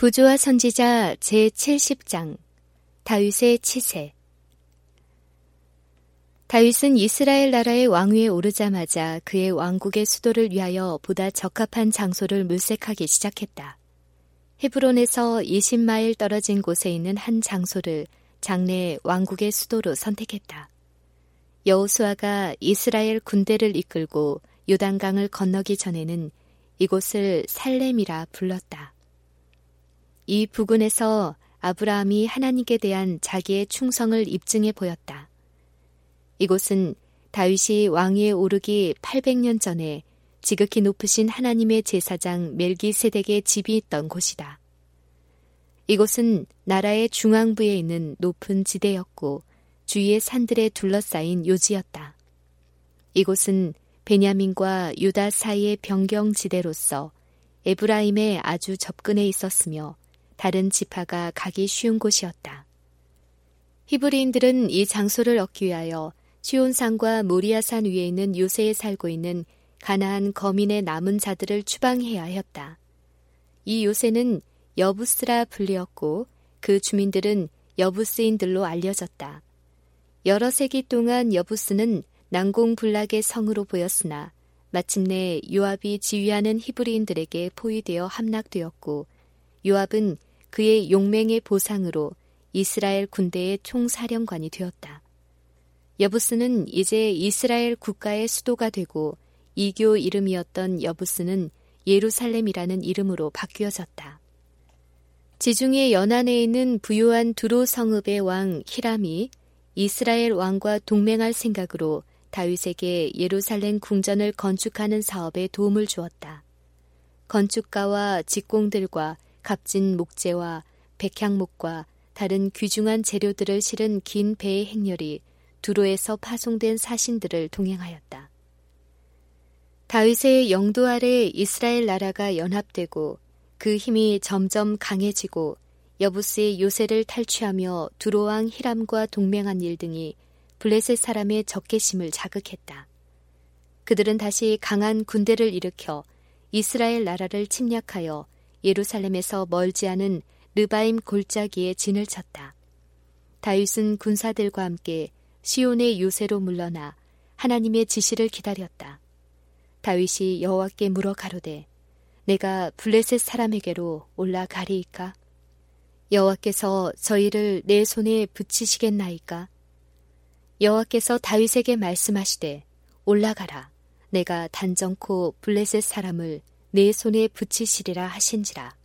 부조와 선지자 제70장 다윗의 치세. 다윗은 이스라엘 나라의 왕위에 오르자마자 그의 왕국의 수도를 위하여 보다 적합한 장소를 물색하기 시작했다. 헤브론에서 20마일 떨어진 곳에 있는 한 장소를 장래 왕국의 수도로 선택했다. 여호수아가 이스라엘 군대를 이끌고 요단강을 건너기 전에는 이곳을 살렘이라 불렀다. 이 부근에서 아브라함이 하나님께 대한 자기의 충성을 입증해 보였다. 이곳은 다윗이 왕위에 오르기 800년 전에 지극히 높으신 하나님의 제사장 멜기세덱의 집이 있던 곳이다. 이곳은 나라의 중앙부에 있는 높은 지대였고 주위의 산들에 둘러싸인 요지였다. 이곳은 베냐민과 유다 사이의 변경지대로서 에브라임에 아주 접근해 있었으며 다른 지파가 가기 쉬운 곳이었다. 히브리인들은 이 장소를 얻기 위하여 시온산과 모리아산 위에 있는 요새에 살고 있는 가나안 거민의 남은 자들을 추방해야 하였다. 이 요새는 여부스라 불리었고 그 주민들은 여부스인들로 알려졌다. 여러 세기 동안 여부스는 난공불락의 성으로 보였으나 마침내 요압이 지휘하는 히브리인들에게 포위되어 함락되었고 요압은 그의 용맹의 보상으로 이스라엘 군대의 총사령관이 되었다. 여부스는 이제 이스라엘 국가의 수도가 되고 이교 이름이었던 여부스는 예루살렘이라는 이름으로 바뀌어졌다. 지중해 연안에 있는 부요한 두로 성읍의 왕 히람이 이스라엘 왕과 동맹할 생각으로 다윗에게 예루살렘 궁전을 건축하는 사업에 도움을 주었다. 건축가와 직공들과 값진 목재와 백향목과 다른 귀중한 재료들을 실은 긴 배의 행렬이 두로에서 파송된 사신들을 동행하였다. 다윗의 영도 아래 이스라엘 나라가 연합되고 그 힘이 점점 강해지고 여부스의 요새를 탈취하며 두로왕 히람과 동맹한 일 등이 블레셋 사람의 적개심을 자극했다. 그들은 다시 강한 군대를 일으켜 이스라엘 나라를 침략하여 예루살렘에서 멀지 않은 르바임 골짜기에 진을 쳤다. 다윗은 군사들과 함께 시온의 요새로 물러나 하나님의 지시를 기다렸다. 다윗이 여호와께 물어 가로되 내가 블레셋 사람에게로 올라가리이까? 여호와께서 저희를 내 손에 붙이시겠나이까? 여호와께서 다윗에게 말씀하시되 올라가라. 내가 단정코 블레셋 사람을 내 손에 붙이시리라 하신지라.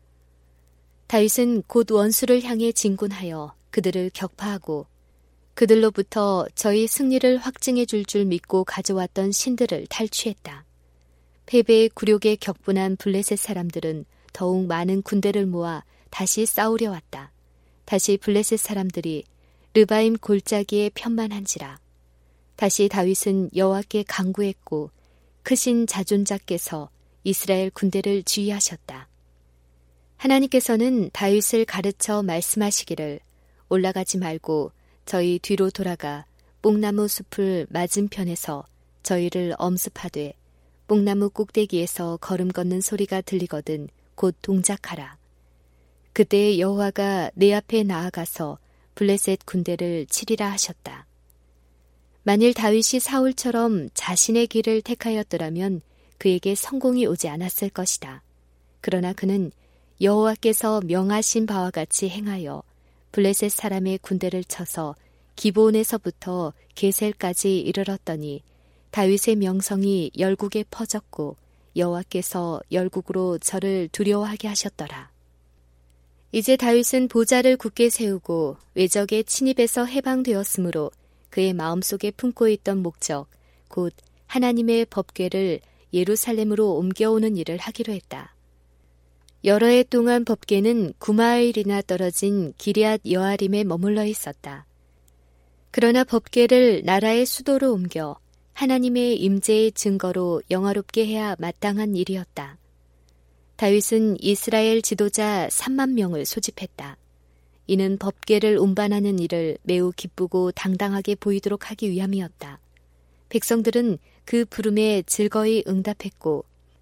다윗은 곧 원수를 향해 진군하여 그들을 격파하고 그들로부터 저희 승리를 확증해 줄 믿고 가져왔던 신들을 탈취했다. 패배의 굴욕에 격분한 블레셋 사람들은 더욱 많은 군대를 모아 다시 싸우려 왔다. 다시 블레셋 사람들이 르바임 골짜기에 편만한지라. 다시 다윗은 여호와께 간구했고 크신 자존자께서 이스라엘 군대를 지휘하셨다. 하나님께서는 다윗을 가르쳐 말씀하시기를 올라가지 말고 저희 뒤로 돌아가 뽕나무 숲을 맞은편에서 저희를 엄습하되 뽕나무 꼭대기에서 걸음 걷는 소리가 들리거든 곧 동작하라. 그때 여호와가 내 앞에 나아가서 블레셋 군대를 치리라 하셨다. 만일 다윗이 사울처럼 자신의 길을 택하였더라면 그에게 성공이 오지 않았을 것이다. 그러나 그는 여호와께서 명하신 바와 같이 행하여 블레셋 사람의 군대를 쳐서 기브온에서부터 게셀까지 이르렀더니 다윗의 명성이 열국에 퍼졌고 여호와께서 열국으로 저를 두려워하게 하셨더라. 이제 다윗은 보좌를 굳게 세우고 외적의 침입에서 해방되었으므로 그의 마음속에 품고 있던 목적, 곧 하나님의 법궤를 예루살렘으로 옮겨오는 일을 하기로 했다. 여러 해 동안 법궤는 9마일이나 떨어진 기럇 여아림에 머물러 있었다. 그러나 법궤를 나라의 수도로 옮겨 하나님의 임재의 증거로 영화롭게 해야 마땅한 일이었다. 다윗은 이스라엘 지도자 3만 명을 소집했다. 이는 법궤를 운반하는 일을 매우 기쁘고 당당하게 보이도록 하기 위함이었다. 백성들은 그 부름에 즐거이 응답했고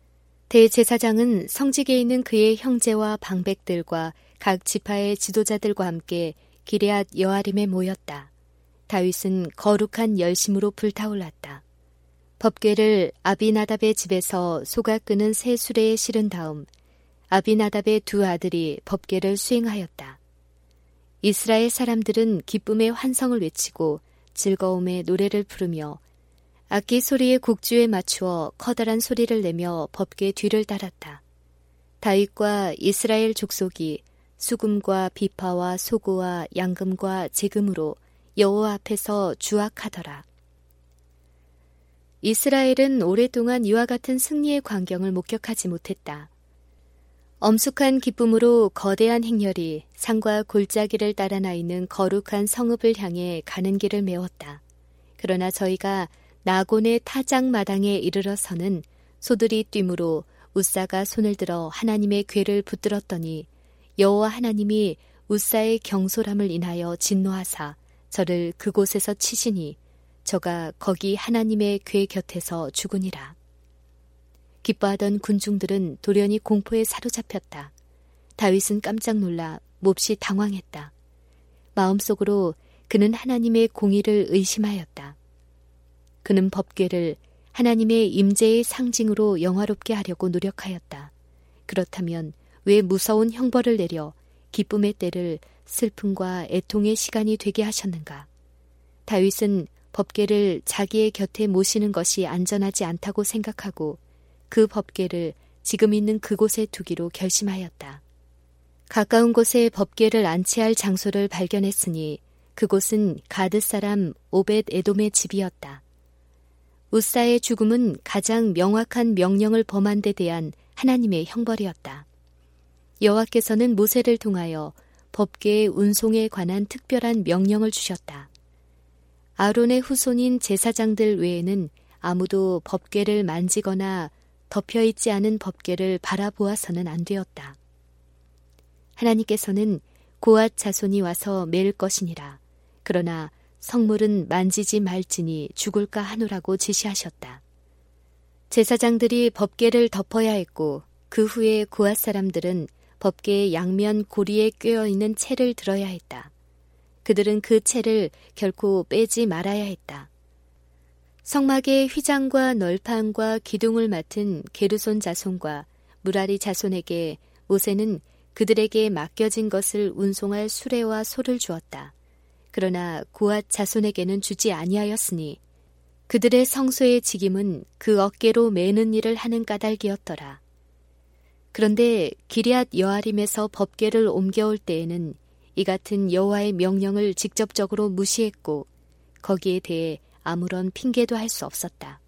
대제사장은 성직에 있는 그의 형제와 방백들과 각 지파의 지도자들과 함께 기럇 여아림에 모였다. 다윗은 거룩한 열심으로 불타올랐다. 법궤를 아비나답의 집에서 소가 끄는 새 수레에 실은 다음 아비나답의 두 아들이 법궤를 수행하였다. 이스라엘 사람들은 기쁨의 환성을 외치고 즐거움의 노래를 부르며 악기 소리의 곡주에 맞추어 커다란 소리를 내며 법궤 뒤를 따랐다. 다윗과 이스라엘 족속이 수금과 비파와 소고와 양금과 제금으로 여호와 앞에서 주악하더라. 이스라엘은 오랫동안 이와 같은 승리의 광경을 목격하지 못했다. 엄숙한 기쁨으로 거대한 행렬이 산과 골짜기를 따라 나 있는 거룩한 성읍을 향해 가는 길을 메웠다. 그러나 저희가 나곤의 타작마당에 이르러서는 소들이 뛰므로 웃사가 손을 들어 하나님의 궤를 붙들었더니 여호와 하나님이 웃사의 경솔함을 인하여 진노하사 저를 그곳에서 치시니 저가 거기 하나님의 궤 곁에서 죽으니라. 기뻐하던 군중들은 돌연히 공포에 사로잡혔다. 다윗은 깜짝 놀라 몹시 당황했다. 마음속으로 그는 하나님의 공의를 의심하였다. 그는 법궤를 하나님의 임재의 상징으로 영화롭게 하려고 노력하였다. 그렇다면 왜 무서운 형벌을 내려 기쁨의 때를 슬픔과 애통의 시간이 되게 하셨는가? 다윗은 법궤를 자기의 곁에 모시는 것이 안전하지 않다고 생각하고 그 법궤를 지금 있는 그곳에 두기로 결심하였다. 가까운 곳에 법궤를 안치할 장소를 발견했으니 그곳은 가드 사람 오벳 에돔의 집이었다. 웃사의 죽음은 가장 명확한 명령을 범한 데 대한 하나님의 형벌이었다. 여호와께서는 모세를 통하여 법궤의 운송에 관한 특별한 명령을 주셨다. 아론의 후손인 제사장들 외에는 아무도 법궤를 만지거나 덮여있지 않은 법궤를 바라보아서는 안 되었다. 하나님께서는 고앗 자손이 와서 맬 것이니라. 그러나 성물은 만지지 말지니 죽을까 하노라고 지시하셨다. 제사장들이 법궤를 덮어야 했고 그 후에 고앗 사람들은 법궤의 양면 고리에 꿰어있는 채를 들어야 했다. 그들은 그 채를 결코 빼지 말아야 했다. 성막의 휘장과 널판과 기둥을 맡은 게르손 자손과 무라리 자손에게 모세는 그들에게 맡겨진 것을 운송할 수레와 소를 주었다. 그러나 고앗 자손에게는 주지 아니하였으니 그들의 성소의 직임은 그 어깨로 매는 일을 하는 까닭이었더라. 그런데 기럇 여아림에서 법궤를 옮겨올 때에는 이 같은 여호와의 명령을 직접적으로 무시했고 거기에 대해 아무런 핑계도 할 수 없었다.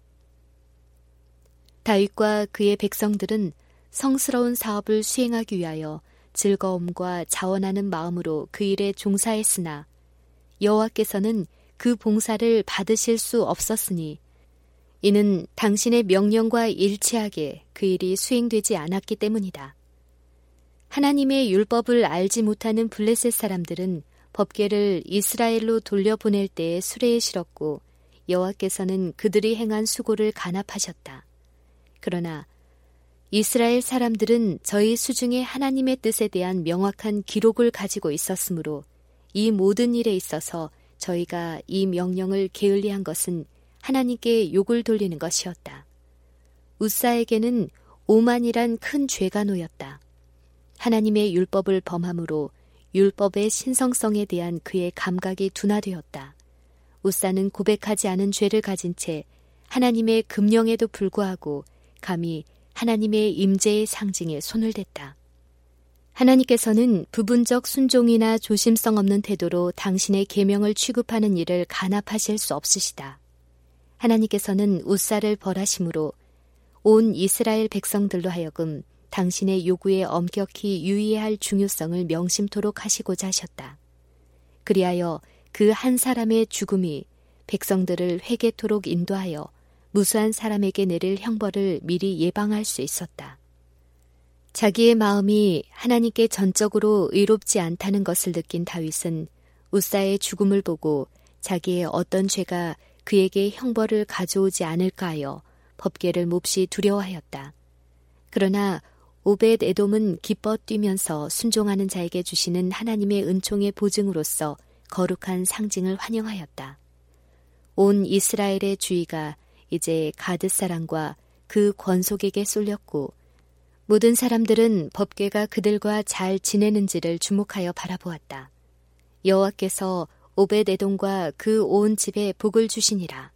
다윗과 그의 백성들은 성스러운 사업을 수행하기 위하여 즐거움과 자원하는 마음으로 그 일에 종사했으나 여호와께서는 그 봉사를 받으실 수 없었으니 이는 당신의 명령과 일치하게 그 일이 수행되지 않았기 때문이다. 하나님의 율법을 알지 못하는 블레셋 사람들은 법궤를 이스라엘로 돌려보낼 때에 수레에 실었고 여호와께서는 그들이 행한 수고를 간합하셨다. 그러나 이스라엘 사람들은 저희 수중에 하나님의 뜻에 대한 명확한 기록을 가지고 있었으므로 이 모든 일에 있어서 저희가 이 명령을 게을리한 것은 하나님께 욕을 돌리는 것이었다. 웃사에게는 오만이란 큰 죄가 놓였다. 하나님의 율법을 범함으로 율법의 신성성에 대한 그의 감각이 둔화되었다. 웃사는 고백하지 않은 죄를 가진 채 하나님의 금령에도 불구하고 감히 하나님의 임재의 상징에 손을 댔다. 하나님께서는 부분적 순종이나 조심성 없는 태도로 당신의 계명을 취급하는 일을 간합하실 수 없으시다. 하나님께서는 웃사를 벌하심으로 온 이스라엘 백성들로 하여금 당신의 요구에 엄격히 유의해야 할 중요성을 명심토록 하시고자 하셨다. 그리하여 그 한 사람의 죽음이 백성들을 회개토록 인도하여 무수한 사람에게 내릴 형벌을 미리 예방할 수 있었다. 자기의 마음이 하나님께 전적으로 의롭지 않다는 것을 느낀 다윗은 웃사의 죽음을 보고 자기의 어떤 죄가 그에게 형벌을 가져오지 않을까 하여 법궤를 몹시 두려워하였다. 그러나 오벳 에돔은 기뻐 뛰면서 순종하는 자에게 주시는 하나님의 은총의 보증으로서 거룩한 상징을 환영하였다. 온 이스라엘의 주의가 이제 가드 사람과 그 권속에게 쏠렸고 모든 사람들은 법궤가 그들과 잘 지내는지를 주목하여 바라보았다. 여호와께서 오벳 에돔과 그 온 집에 복을 주시니라.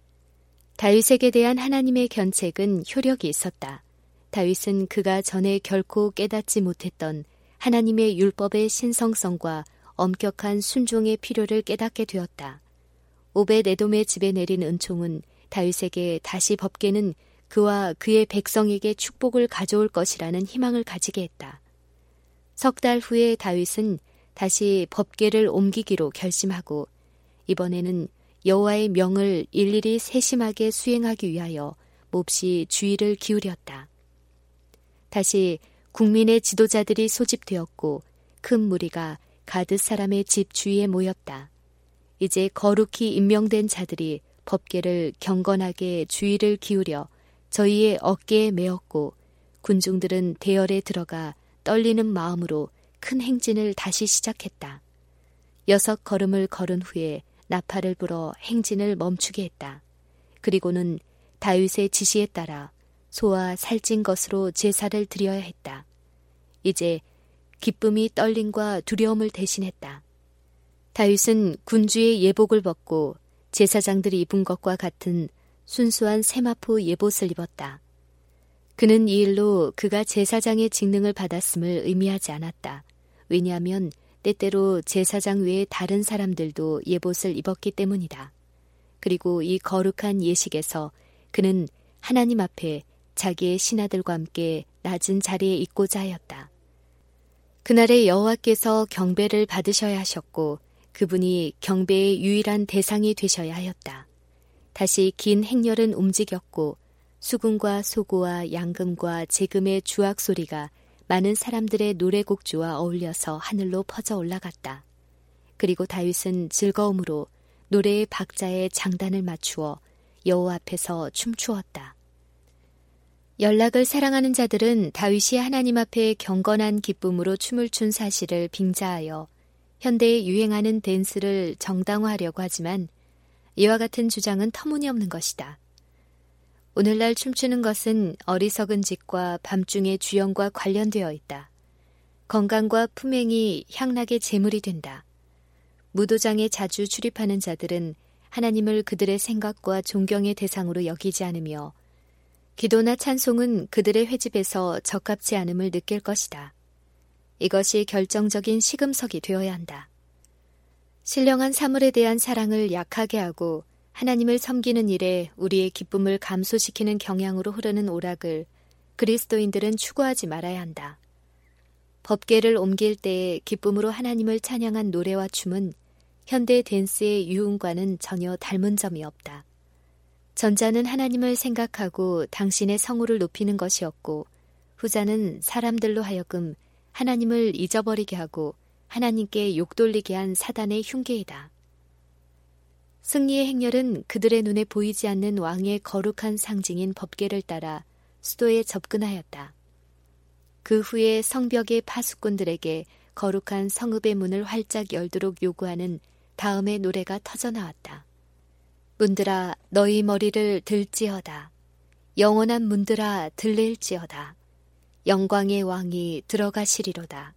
다윗에게 대한 하나님의 견책은 효력이 있었다. 다윗은 그가 전에 결코 깨닫지 못했던 하나님의 율법의 신성성과 엄격한 순종의 필요를 깨닫게 되었다. 오벳 에돔의 집에 내린 은총은 다윗에게 다시 법궤는 그와 그의 백성에게 축복을 가져올 것이라는 희망을 가지게 했다. 석 달 후에 다윗은 다시 법궤를 옮기기로 결심하고 이번에는 여호와의 명을 일일이 세심하게 수행하기 위하여 몹시 주의를 기울였다. 다시 국민의 지도자들이 소집되었고 큰 무리가 가드 사람의 집 주위에 모였다. 이제 거룩히 임명된 자들이 법궤를 경건하게 주의를 기울여 저희의 어깨에 메었고 군중들은 대열에 들어가 떨리는 마음으로 큰 행진을 다시 시작했다. 6 걸음을 걸은 후에 나팔을 불어 행진을 멈추게 했다. 그리고는 다윗의 지시에 따라 소와 살찐 것으로 제사를 드려야 했다. 이제 기쁨이 떨림과 두려움을 대신했다. 다윗은 군주의 예복을 벗고 제사장들이 입은 것과 같은 순수한 세마포 예봇을 입었다. 그는 이 일로 그가 제사장의 직능을 받았음을 의미하지 않았다. 왜냐하면 때때로 제사장 외에 다른 사람들도 예봇을 입었기 때문이다. 그리고 이 거룩한 예식에서 그는 하나님 앞에 자기의 신하들과 함께 낮은 자리에 있고자 하였다. 그날에 여호와께서 경배를 받으셔야 하셨고 그분이 경배의 유일한 대상이 되셔야 하였다. 다시 긴 행렬은 움직였고 수금과 소고와 양금과 제금의 주악 소리가 많은 사람들의 노래곡주와 어울려서 하늘로 퍼져 올라갔다. 그리고 다윗은 즐거움으로 노래의 박자에 장단을 맞추어 여호와 앞에서 춤추었다. 연락을 사랑하는 자들은 다윗이 하나님 앞에 경건한 기쁨으로 춤을 춘 사실을 빙자하여 현대에 유행하는 댄스를 정당화하려고 하지만 이와 같은 주장은 터무니없는 것이다. 오늘날 춤추는 것은 어리석은 짓과 밤중의 주연과 관련되어 있다. 건강과 품행이 향락의 제물이 된다. 무도장에 자주 출입하는 자들은 하나님을 그들의 생각과 존경의 대상으로 여기지 않으며 기도나 찬송은 그들의 회집에서 적합치 않음을 느낄 것이다. 이것이 결정적인 시금석이 되어야 한다. 신령한 사물에 대한 사랑을 약하게 하고 하나님을 섬기는 일에 우리의 기쁨을 감소시키는 경향으로 흐르는 오락을 그리스도인들은 추구하지 말아야 한다. 법궤를 옮길 때에 기쁨으로 하나님을 찬양한 노래와 춤은 현대 댄스의 유흥과는 전혀 닮은 점이 없다. 전자는 하나님을 생각하고 당신의 성호를 높이는 것이었고 후자는 사람들로 하여금 하나님을 잊어버리게 하고 하나님께 욕돌리게 한 사단의 흉계이다. 승리의 행렬은 그들의 눈에 보이지 않는 왕의 거룩한 상징인 법궤를 따라 수도에 접근하였다. 그 후에 성벽의 파수꾼들에게 거룩한 성읍의 문을 활짝 열도록 요구하는 다음의 노래가 터져나왔다. 문들아 너희 머리를 들지어다. 영원한 문들아 들릴지어다. 영광의 왕이 들어가시리로다.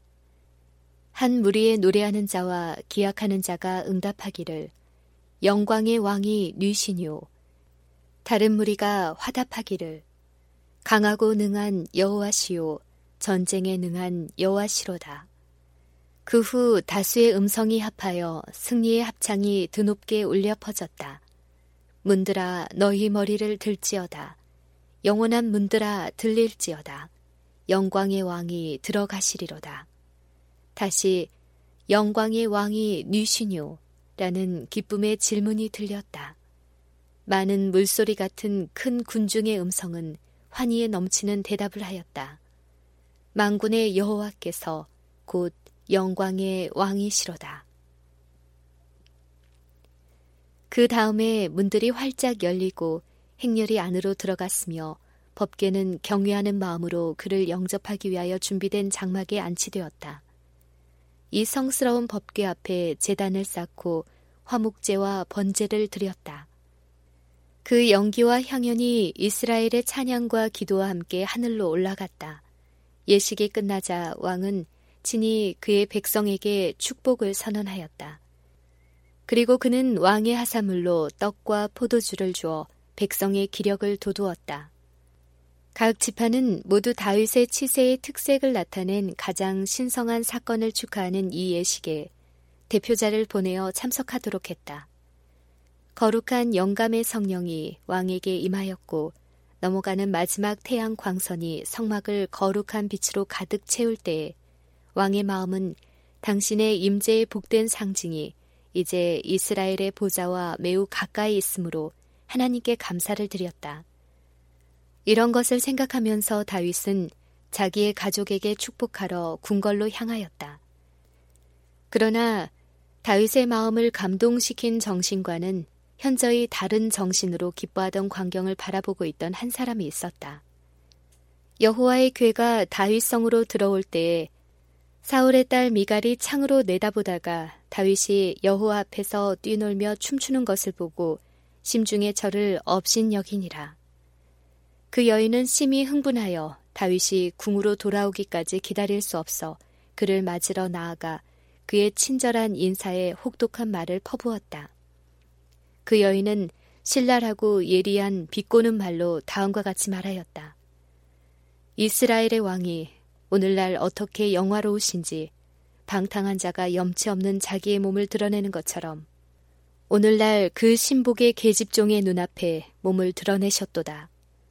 한 무리의 노래하는 자와 기약하는 자가 응답하기를 영광의 왕이 뉘시뇨. 다른 무리가 화답하기를 강하고 능한 여호와시요 전쟁에 능한 여호와시로다. 그 후 다수의 음성이 합하여 승리의 합창이 드높게 울려 퍼졌다. 문들아 너희 머리를 들지어다. 영원한 문들아 들릴지어다. 영광의 왕이 들어가시리로다. 다시 영광의 왕이 뉘시뇨 라는 기쁨의 질문이 들렸다. 많은 물소리 같은 큰 군중의 음성은 환희에 넘치는 대답을 하였다. 만군의 여호와께서 곧 영광의 왕이시로다. 그 다음에 문들이 활짝 열리고 행렬이 안으로 들어갔으며 법궤는 경외하는 마음으로 그를 영접하기 위하여 준비된 장막에 안치되었다. 이 성스러운 법궤 앞에 제단을 쌓고 화목제와 번제를 드렸다. 그 연기와 향연이 이스라엘의 찬양과 기도와 함께 하늘로 올라갔다. 예식이 끝나자 왕은 친히 그의 백성에게 축복을 선언하였다. 그리고 그는 왕의 하사물로 떡과 포도주를 주어 백성의 기력을 돋우었다. 각 지파는 모두 다윗의 치세의 특색을 나타낸 가장 신성한 사건을 축하하는 이 예식에 대표자를 보내어 참석하도록 했다. 거룩한 영감의 성령이 왕에게 임하였고 넘어가는 마지막 태양 광선이 성막을 거룩한 빛으로 가득 채울 때에 왕의 마음은 당신의 임재의 복된 상징이 이제 이스라엘의 보좌와 매우 가까이 있으므로 하나님께 감사를 드렸다. 이런 것을 생각하면서 다윗은 자기의 가족에게 축복하러 궁궐로 향하였다. 그러나 다윗의 마음을 감동시킨 정신과는 현저히 다른 정신으로 기뻐하던 광경을 바라보고 있던 한 사람이 있었다. 여호와의 궤가 다윗성으로 들어올 때에 사울의 딸 미갈이 창으로 내다보다가 다윗이 여호와 앞에서 뛰놀며 춤추는 것을 보고 심중에 저를 업신여기니라. 그 여인은 심히 흥분하여 다윗이 궁으로 돌아오기까지 기다릴 수 없어 그를 맞으러 나아가 그의 친절한 인사에 혹독한 말을 퍼부었다. 그 여인은 신랄하고 예리한 비꼬는 말로 다음과 같이 말하였다. 이스라엘의 왕이 오늘날 어떻게 영화로우신지 방탕한 자가 염치 없는 자기의 몸을 드러내는 것처럼 오늘날 그 신복의 계집종의 눈앞에 몸을 드러내셨도다.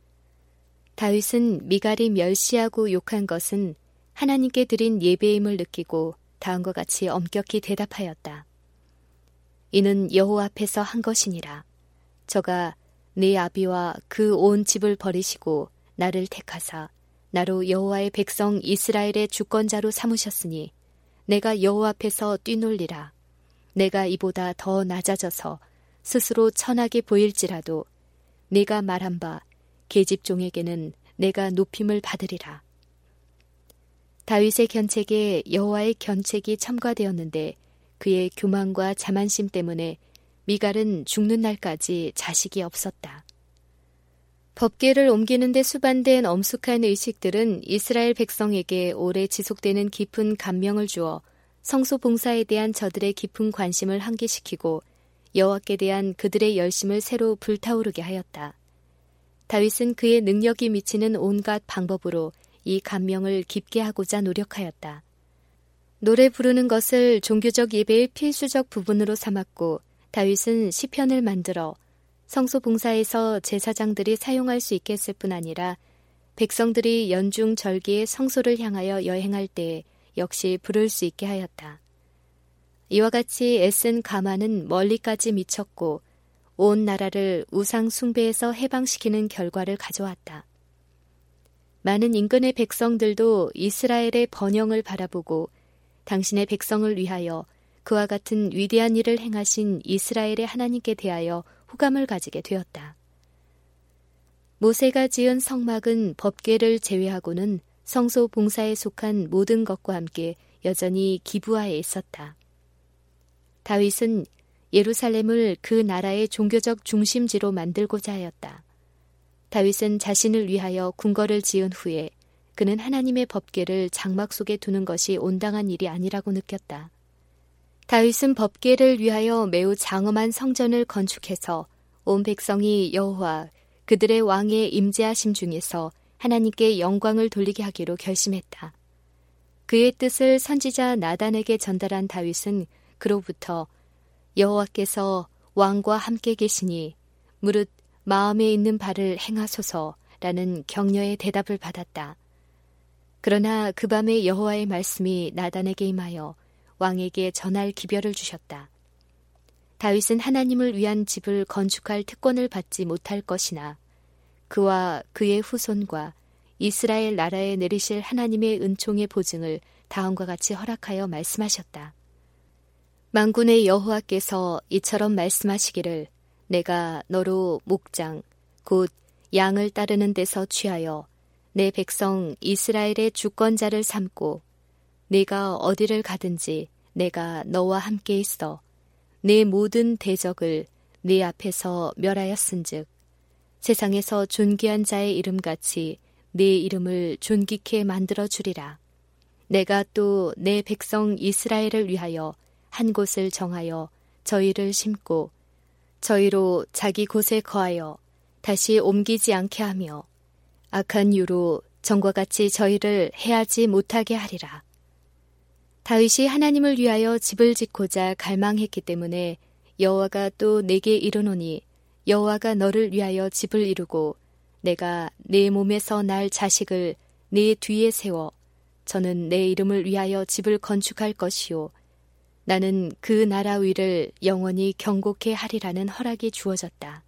다윗은 미갈이 멸시하고 욕한 것은 하나님께 드린 예배임을 느끼고 다음과 같이 엄격히 대답하였다. 이는 여호와 앞에서 한 것이니라. 저가 네 아비와 그 온 집을 버리시고 나를 택하사 나로 여호와의 백성 이스라엘의 주권자로 삼으셨으니 내가 여호와 앞에서 뛰놀리라. 내가 이보다 더 낮아져서 스스로 천하게 보일지라도 네가 말한 바 계집종에게는 내가 높임을 받으리라. 다윗의 견책에 여호와의 견책이 첨가되었는데 그의 교만과 자만심 때문에 미갈은 죽는 날까지 자식이 없었다. 법궤를 옮기는 데 수반된 엄숙한 의식들은 이스라엘 백성에게 오래 지속되는 깊은 감명을 주어 성소 봉사에 대한 저들의 깊은 관심을 환기시키고 여호와께 대한 그들의 열심을 새로 불타오르게 하였다. 다윗은 그의 능력이 미치는 온갖 방법으로 이 감명을 깊게 하고자 노력하였다. 노래 부르는 것을 종교적 예배의 필수적 부분으로 삼았고 다윗은 시편을 만들어 성소 봉사에서 제사장들이 사용할 수 있게 했을 뿐 아니라 백성들이 연중 절기의 성소를 향하여 여행할 때 역시 부를 수 있게 하였다. 이와 같이 애쓴 가마는 멀리까지 미쳤고 온 나라를 우상 숭배에서 해방시키는 결과를 가져왔다. 많은 인근의 백성들도 이스라엘의 번영을 바라보고 당신의 백성을 위하여 그와 같은 위대한 일을 행하신 이스라엘의 하나님께 대하여 호감을 가지게 되었다. 모세가 지은 성막은 법궤를 제외하고는 성소 봉사에 속한 모든 것과 함께 여전히 기브아에 있었다. 다윗은 예루살렘을 그 나라의 종교적 중심지로 만들고자 하였다. 다윗은 자신을 위하여 궁궐을 지은 후에 그는 하나님의 법궤를 장막 속에 두는 것이 온당한 일이 아니라고 느꼈다. 다윗은 법궤를 위하여 매우 장엄한 성전을 건축해서 온 백성이 여호와 그들의 왕의 임재하심 중에서 하나님께 영광을 돌리게 하기로 결심했다. 그의 뜻을 선지자 나단에게 전달한 다윗은 그로부터 여호와께서 왕과 함께 계시니 무릇 마음에 있는 바를 행하소서라는 격려의 대답을 받았다. 그러나 그 밤에 여호와의 말씀이 나단에게 임하여 왕에게 전할 기별을 주셨다. 다윗은 하나님을 위한 집을 건축할 특권을 받지 못할 것이나 그와 그의 후손과 이스라엘 나라에 내리실 하나님의 은총의 보증을 다음과 같이 허락하여 말씀하셨다. 만군의 여호와께서 이처럼 말씀하시기를 내가 너로 목장 곧 양을 따르는 데서 취하여 내 백성 이스라엘의 주권자를 삼고 네가 어디를 가든지 내가 너와 함께 있어 네 모든 대적을 네 앞에서 멸하였은즉 세상에서 존귀한 자의 이름같이 네 이름을 존귀케 만들어 주리라. 내가 또 내 백성 이스라엘을 위하여 한 곳을 정하여 저희를 심고 저희로 자기 곳에 거하여 다시 옮기지 않게 하며 악한 유로 전과 같이 저희를 해하지 못하게 하리라. 다윗이 하나님을 위하여 집을 짓고자 갈망했기 때문에 여호와가 또 내게 이르노니 여호와가 너를 위하여 집을 이루고 내가 내 몸에서 날 자식을 네 뒤에 세워 저는 내 이름을 위하여 집을 건축할 것이요 나는 그 나라 위를 영원히 경고케 하리라는 허락이 주어졌다.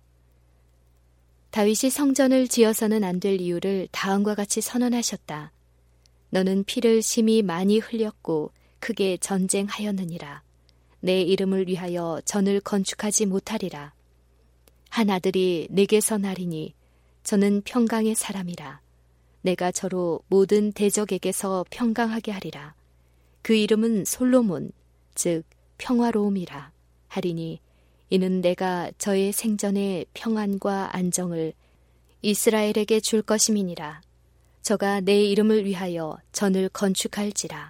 다윗이 성전을 지어서는 안 될 이유를 다음과 같이 선언하셨다. 너는 피를 심히 많이 흘렸고 크게 전쟁하였느니라. 내 이름을 위하여 전을 건축하지 못하리라. 한 아들이 내게서 나리니 저는 평강의 사람이라. 내가 저로 모든 대적에게서 평강하게 하리라. 그 이름은 솔로몬, 즉 평화로움이라 하리니 이는 내가 저의 생전에 평안과 안정을 이스라엘에게 줄 것임이니라. 저가 내 이름을 위하여 전을 건축할지라.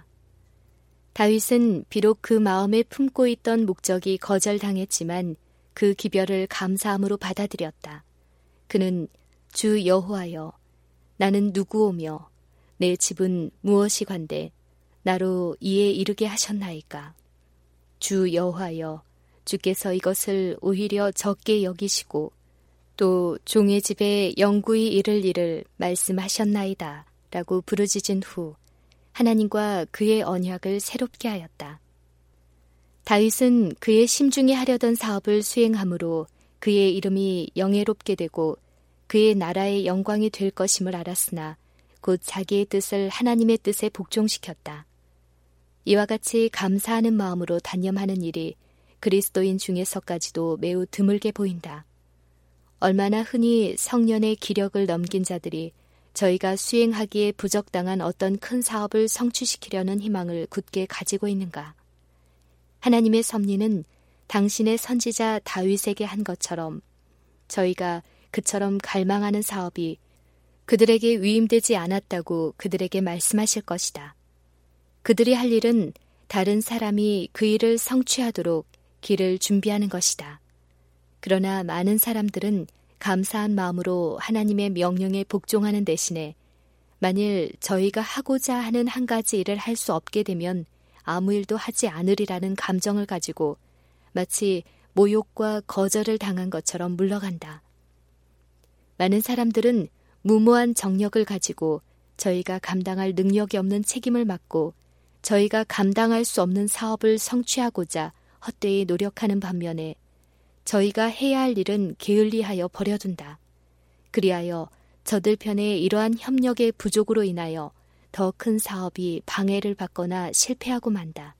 다윗은 비록 그 마음에 품고 있던 목적이 거절당했지만 그 기별을 감사함으로 받아들였다. 그는 주 여호와여 나는 누구오며 내 집은 무엇이관데 나로 이에 이르게 하셨나이까. 주 여호와여 주께서 이것을 오히려 적게 여기시고 또 종의 집에 영구히 이를 일을 말씀하셨나이다 라고 부르짖은 후 하나님과 그의 언약을 새롭게 하였다. 다윗은 그의 심중에 하려던 사업을 수행함으로 그의 이름이 영예롭게 되고 그의 나라의 영광이 될 것임을 알았으나 곧 자기의 뜻을 하나님의 뜻에 복종시켰다. 이와 같이 감사하는 마음으로 단념하는 일이 그리스도인 중에서까지도 매우 드물게 보인다. 얼마나 흔히 성년의 기력을 넘긴 자들이 저희가 수행하기에 부적당한 어떤 큰 사업을 성취시키려는 희망을 굳게 가지고 있는가. 하나님의 섭리는 당신의 선지자 다윗에게 한 것처럼 저희가 그처럼 갈망하는 사업이 그들에게 위임되지 않았다고 그들에게 말씀하실 것이다. 그들이 할 일은 다른 사람이 그 일을 성취하도록 길을 준비하는 것이다. 그러나 많은 사람들은 감사한 마음으로 하나님의 명령에 복종하는 대신에 만일 저희가 하고자 하는 한 가지 일을 할 수 없게 되면 아무 일도 하지 않으리라는 감정을 가지고 마치 모욕과 거절을 당한 것처럼 물러간다. 많은 사람들은 무모한 정력을 가지고 저희가 감당할 능력이 없는 책임을 맡고 저희가 감당할 수 없는 사업을 성취하고자 헛되이 노력하는 반면에 저희가 해야 할 일은 게을리하여 버려둔다. 그리하여 저들 편에 이러한 협력의 부족으로 인하여 더 큰 사업이 방해를 받거나 실패하고 만다.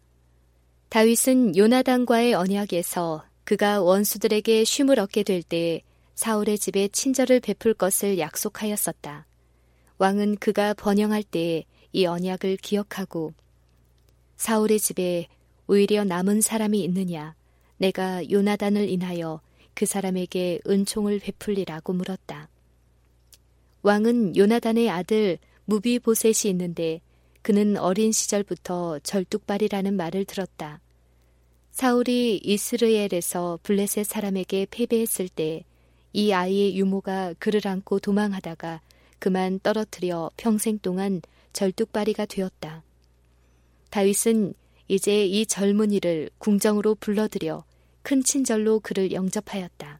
다윗은 요나단과의 언약에서 그가 원수들에게 쉼을 얻게 될 때에 사울의 집에 친절을 베풀 것을 약속하였었다. 왕은 그가 번영할 때에 이 언약을 기억하고 사울의 집에 오히려 남은 사람이 있느냐? 내가 요나단을 인하여 그 사람에게 은총을 베풀리라고 물었다. 왕은 요나단의 아들 무비보셋이 있는데 그는 어린 시절부터 절뚝발이라는 말을 들었다. 사울이 이스르엘에서 블레셋 사람에게 패배했을 때 이 아이의 유모가 그를 안고 도망하다가 그만 떨어뜨려 평생 동안 절뚝발이가 되었다. 다윗은 이제 이 젊은이를 궁정으로 불러들여 큰 친절로 그를 영접하였다.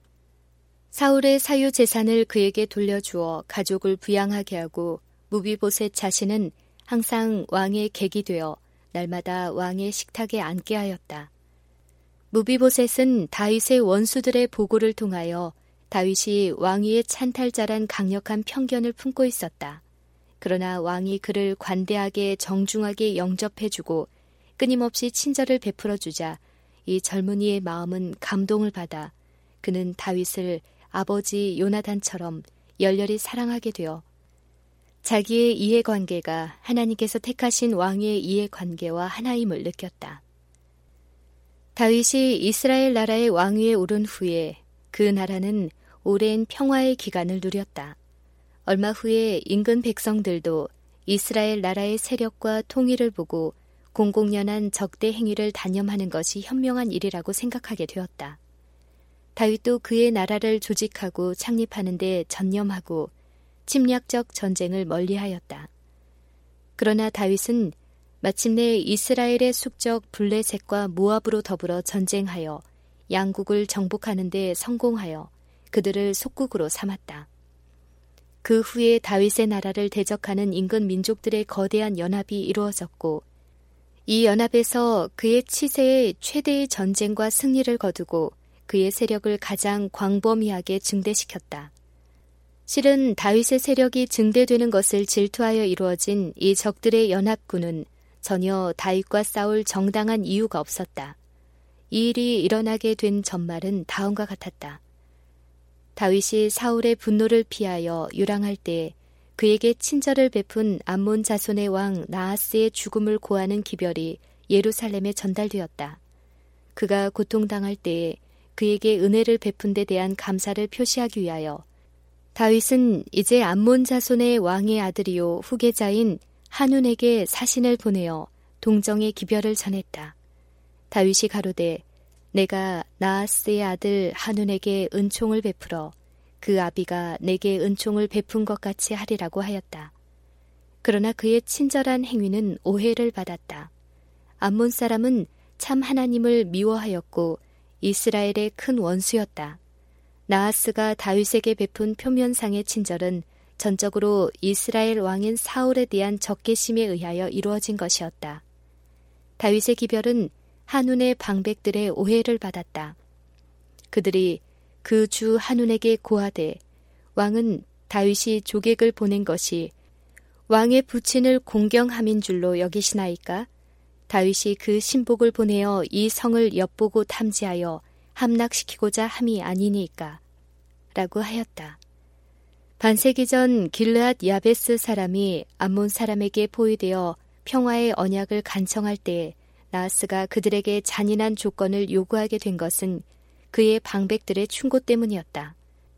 사울의 사유 재산을 그에게 돌려주어 가족을 부양하게 하고 무비보셋 자신은 항상 왕의 객이 되어 날마다 왕의 식탁에 앉게 하였다. 무비보셋은 다윗의 원수들의 보고를 통하여 다윗이 왕위의 찬탈자란 강력한 편견을 품고 있었다. 그러나 왕이 그를 관대하게 정중하게 영접해주고 끊임없이 친절을 베풀어주자 이 젊은이의 마음은 감동을 받아 그는 다윗을 아버지 요나단처럼 열렬히 사랑하게 되어 자기의 이해관계가 하나님께서 택하신 왕의 이해관계와 하나임을 느꼈다. 다윗이 이스라엘 나라의 왕위에 오른 후에 그 나라는 오랜 평화의 기간을 누렸다. 얼마 후에 인근 백성들도 이스라엘 나라의 세력과 통일을 보고 공공연한 적대 행위를 단념하는 것이 현명한 일이라고 생각하게 되었다. 다윗도 그의 나라를 조직하고 창립하는 데 전념하고 침략적 전쟁을 멀리하였다. 그러나 다윗은 마침내 이스라엘의 숙적 블레셋과 모압으로 더불어 전쟁하여 양국을 정복하는 데 성공하여 그들을 속국으로 삼았다. 그 후에 다윗의 나라를 대적하는 인근 민족들의 거대한 연합이 이루어졌고 이 연합에서 그의 치세에 최대의 전쟁과 승리를 거두고 그의 세력을 가장 광범위하게 증대시켰다. 실은 다윗의 세력이 증대되는 것을 질투하여 이루어진 이 적들의 연합군은 전혀 다윗과 싸울 정당한 이유가 없었다. 이 일이 일어나게 된 전말은 다음과 같았다. 다윗이 사울의 분노를 피하여 유랑할 때 그에게 친절을 베푼 암몬 자손의 왕 나하스의 죽음을 고하는 기별이 예루살렘에 전달되었다. 그가 고통당할 때에 그에게 은혜를 베푼 데 대한 감사를 표시하기 위하여 다윗은 이제 암몬 자손의 왕의 아들이요 후계자인 한운에게 사신을 보내어 동정의 기별을 전했다. 다윗이 가로되 내가 나하스의 아들 한운에게 은총을 베풀어 그 아비가 내게 은총을 베푼 것 같이 하리라고 하였다. 그러나 그의 친절한 행위는 오해를 받았다. 암몬 사람은 참 하나님을 미워하였고 이스라엘의 큰 원수였다. 나하스가 다윗에게 베푼 표면상의 친절은 전적으로 이스라엘 왕인 사울에 대한 적개심에 의하여 이루어진 것이었다. 다윗의 기별은 한운의 방백들의 오해를 받았다. 그들이 그 주 한운에게 고하되 왕은 다윗이 조객을 보낸 것이 왕의 부친을 공경함인 줄로 여기시나이까? 다윗이 그 신복을 보내어 이 성을 엿보고 탐지하여 함락시키고자 함이 아니니까? 라고 하였다. 반세기 전 길르앗 야베스 사람이 암몬 사람에게 포위되어 평화의 언약을 간청할 때에 나하스가 그들에게 잔인한 조건을 요구하게 된 것은 그의 방백들의 충고 때문이었다.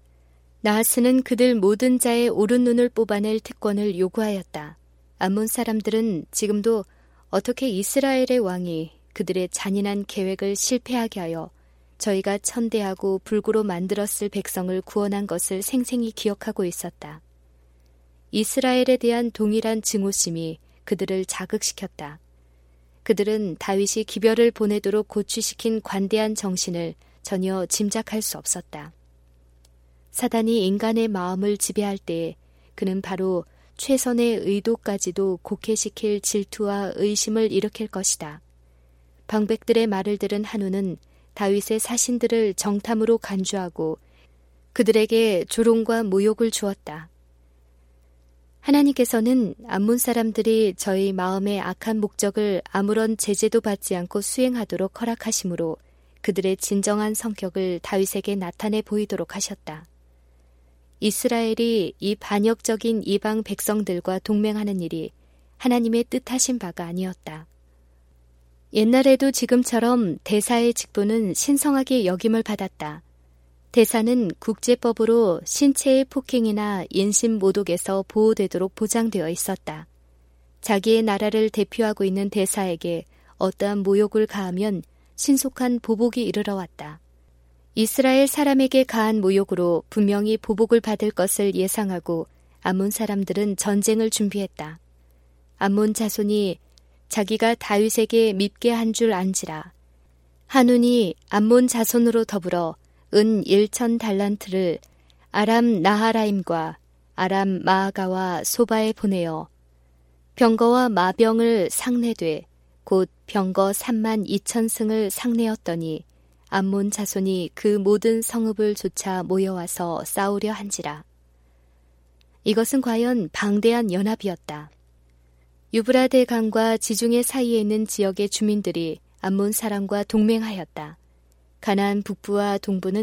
나하스는 그들 모든 자의 오른 눈을 뽑아낼 특권을 요구하였다. 암몬 사람들은 지금도 어떻게 이스라엘의 왕이 그들의 잔인한 계획을 실패하게 하여 저희가 천대하고 불구로 만들었을 백성을 구원한 것을 생생히 기억하고 있었다. 이스라엘에 대한 동일한 증오심이 그들을 자극시켰다. 그들은 다윗이 기별을 보내도록 고취시킨 관대한 정신을 전혀 짐작할 수 없었다. 사단이 인간의 마음을 지배할 때 그는 바로 최선의 의도까지도 곡해시킬 질투와 의심을 일으킬 것이다. 방백들의 말을 들은 한우는 다윗의 사신들을 정탐으로 간주하고 그들에게 조롱과 모욕을 주었다. 하나님께서는 암몬 사람들이 저희 마음의 악한 목적을 아무런 제재도 받지 않고 수행하도록 허락하심으로 그들의 진정한 성격을 다윗에게 나타내 보이도록 하셨다. 이스라엘이 이 반역적인 이방 백성들과 동맹하는 일이 하나님의 뜻하신 바가 아니었다. 옛날에도 지금처럼 대사의 직분은 신성하게 여김을 받았다. 대사는 국제법으로 신체의 폭행이나 인신 모독에서 보호되도록 보장되어 있었다. 자기의 나라를 대표하고 있는 대사에게 어떠한 모욕을 가하면 신속한 보복이 이르러 왔다. 이스라엘 사람에게 가한 모욕으로 분명히 보복을 받을 것을 예상하고 암몬 사람들은 전쟁을 준비했다. 암몬 자손이 자기가 다윗에게 밉게 한 줄 안지라. 한운이 암몬 자손으로 더불어 은 1,000달란트를 아람 나하라임과 아람 마아가와 소바에 보내어 병거와 마병을 상내되 곧 병거 32,000승을 상내었더니 암몬 자손이 그 모든 성읍을 쫓아 모여와서 싸우려 한지라. 이것은 과연 방대한 연합이었다. 유브라데 강과 지중해 사이에 있는 지역의 주민들이 암몬 사람과 동맹하였다. 가나안 북부와 동부는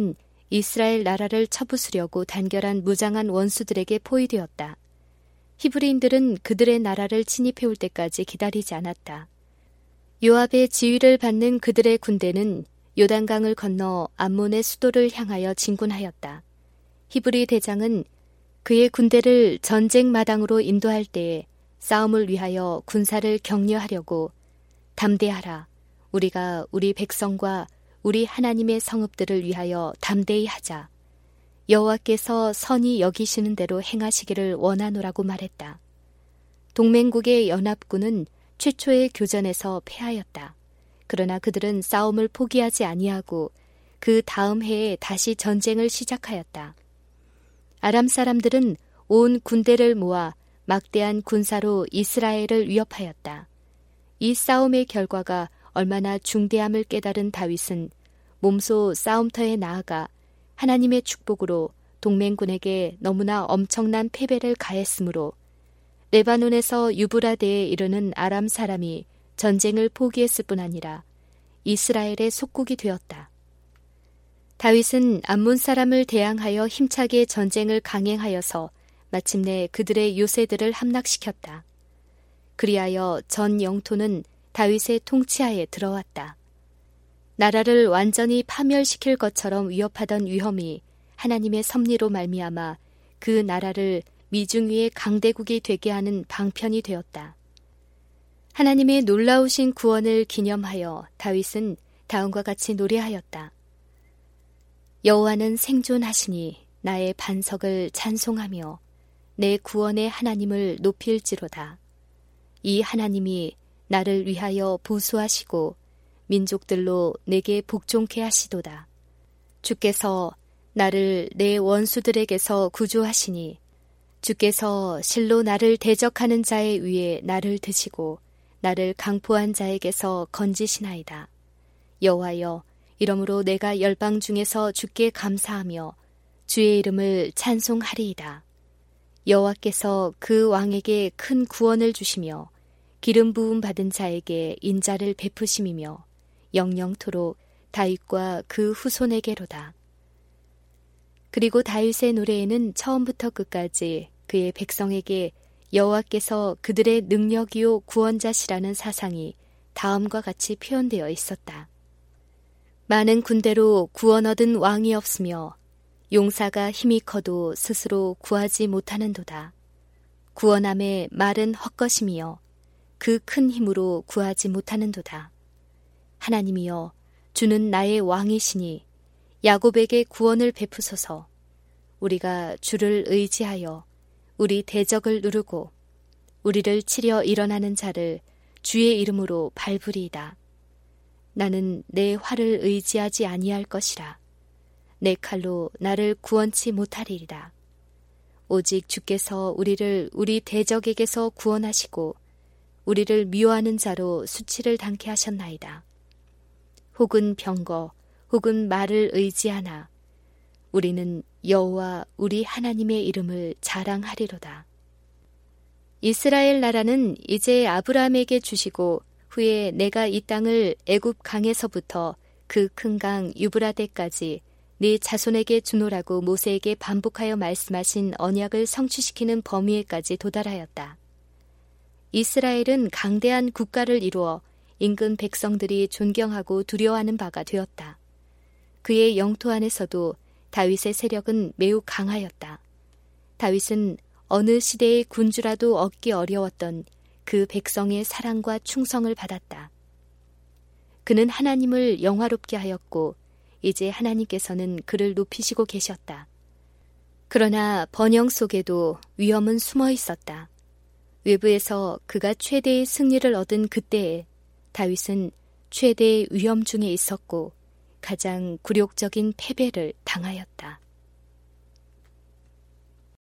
이스라엘 나라를 쳐부수려고 단결한 무장한 원수들에게 포위되었다. 히브리인들은 그들의 나라를 침입해올 때까지 기다리지 않았다. 요압의 지휘를 받는 그들의 군대는 요단강을 건너 암몬의 수도를 향하여 진군하였다. 히브리 대장은 그의 군대를 전쟁 마당으로 인도할 때에 싸움을 위하여 군사를 격려하려고 담대하라. 우리가 우리 백성과 우리 하나님의 성읍들을 위하여 담대히 하자. 여호와께서 선히 여기시는 대로 행하시기를 원하노라고 말했다. 동맹국의 연합군은 최초의 교전에서 패하였다. 그러나 그들은 싸움을 포기하지 아니하고 그 다음 해에 다시 전쟁을 시작하였다. 아람 사람들은 온 군대를 모아 막대한 군사로 이스라엘을 위협하였다. 이 싸움의 결과가 얼마나 중대함을 깨달은 다윗은 몸소 싸움터에 나아가 하나님의 축복으로 동맹군에게 너무나 엄청난 패배를 가했으므로 레바논에서 유브라데에 이르는 아람 사람이 전쟁을 포기했을 뿐 아니라 이스라엘의 속국이 되었다. 다윗은 암몬 사람을 대항하여 힘차게 전쟁을 강행하여서 마침내 그들의 요새들을 함락시켰다. 그리하여 전 영토는 다윗의 통치하에 들어왔다. 나라를 완전히 파멸시킬 것처럼 위협하던 위험이 하나님의 섭리로 말미암아 그 나라를 미중위의 강대국이 되게 하는 방편이 되었다. 하나님의 놀라우신 구원을 기념하여 다윗은 다음과 같이 노래하였다. 여호와는 생존하시니 나의 반석을 찬송하며 내 구원의 하나님을 높일지로다. 이 하나님이 나를 위하여 보수하시고 민족들로 내게 복종케 하시도다. 주께서 나를 내 원수들에게서 구조하시니 주께서 실로 나를 대적하는 자의 위에 나를 드시고 나를 강포한 자에게서 건지시나이다. 여호와여, 이러므로 내가 열방 중에서 주께 감사하며 주의 이름을 찬송하리이다. 여호와께서 그 왕에게 큰 구원을 주시며 기름 부음 받은 자에게 인자를 베푸심이며 영영토록 다윗과 그 후손에게로다. 그리고 다윗의 노래에는 처음부터 끝까지 그의 백성에게 여호와께서 그들의 능력이요 구원자시라는 사상이 다음과 같이 표현되어 있었다. 많은 군대로 구원 얻은 왕이 없으며 용사가 힘이 커도 스스로 구하지 못하는도다. 구원함의 말은 헛것임이여 그 큰 힘으로 구하지 못하는도다. 하나님이여, 주는 나의 왕이시니 야곱에게 구원을 베푸소서. 우리가 주를 의지하여 우리 대적을 누르고 우리를 치려 일어나는 자를 주의 이름으로 밟으리이다. 나는 내 활을 의지하지 아니할 것이라. 내 칼로 나를 구원치 못하리이다. 오직 주께서 우리를 우리 대적에게서 구원하시고 우리를 미워하는 자로 수치를 당케 하셨나이다. 혹은 병거, 혹은 말을 의지하나 우리는 여호와 우리 하나님의 이름을 자랑하리로다. 이스라엘 나라는 이제 아브라함에게 주시고 후에 내가 이 땅을 애굽 강에서부터 그 큰 강 유브라데까지 네 자손에게 주노라고 모세에게 반복하여 말씀하신 언약을 성취시키는 범위에까지 도달하였다. 이스라엘은 강대한 국가를 이루어 인근 백성들이 존경하고 두려워하는 바가 되었다. 그의 영토 안에서도 다윗의 세력은 매우 강하였다. 다윗은 어느 시대의 군주라도 얻기 어려웠던 그 백성의 사랑과 충성을 받았다. 그는 하나님을 영화롭게 하였고 이제 하나님께서는 그를 높이시고 계셨다. 그러나 번영 속에도 위험은 숨어 있었다. 외부에서 그가 최대의 승리를 얻은 그때에 다윗은 최대의 위험 중에 있었고 가장 굴욕적인 패배를 당하였다.